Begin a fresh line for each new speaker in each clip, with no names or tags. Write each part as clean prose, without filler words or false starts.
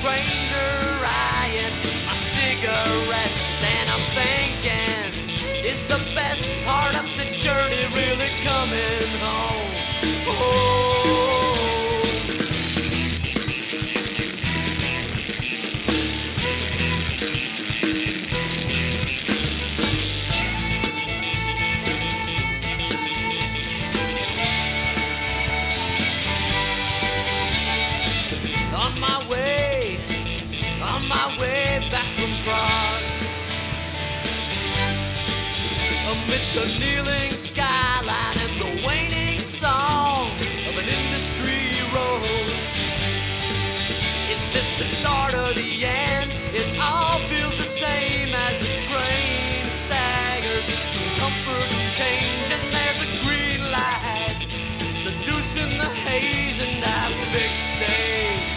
stranger eyeing my cigarettes, and I'm thinking, is the best part of the journey really coming home? Oh. On my way back from Prague, amidst the kneeling skyline and the waning song of an industry rose. Is this the start or the end? It all feels the same as this train staggers through comfort and change, and there's a green light seducing the haze, and I fixate.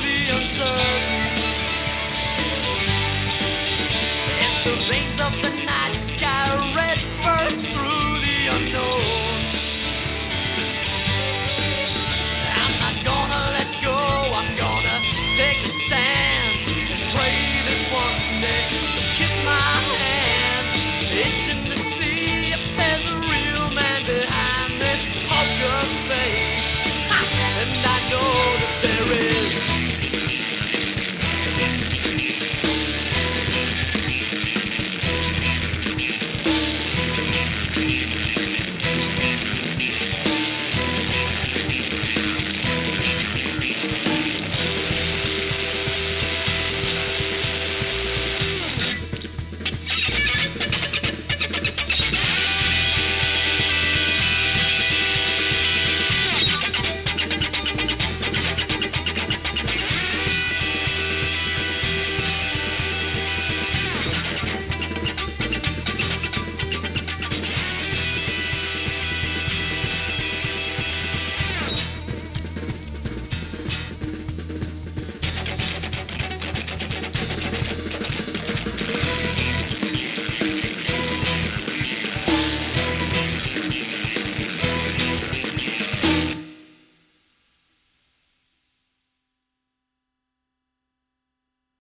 The veins of the night.